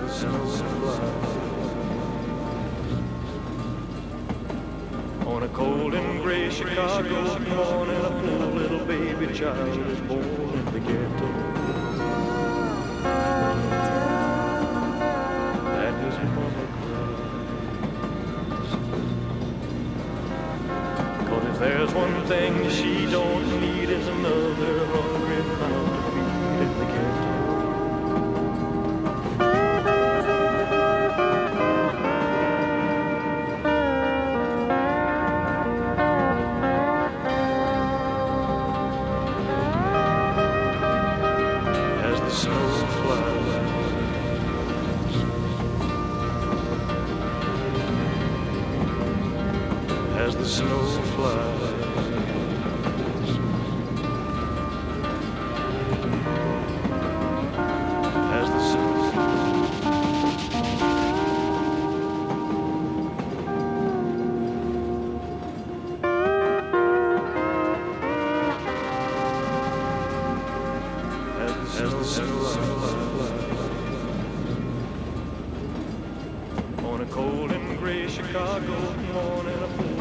the snow flies. On a cold and gray Chicago morning, a poor little baby child is born in the ghetto. And his mama cries. 'Cause if there's one thing she don't need is another hungry mouth to feed in the ghetto. As the snow flies, as the snow flies. On a cold and gray Chicago morning,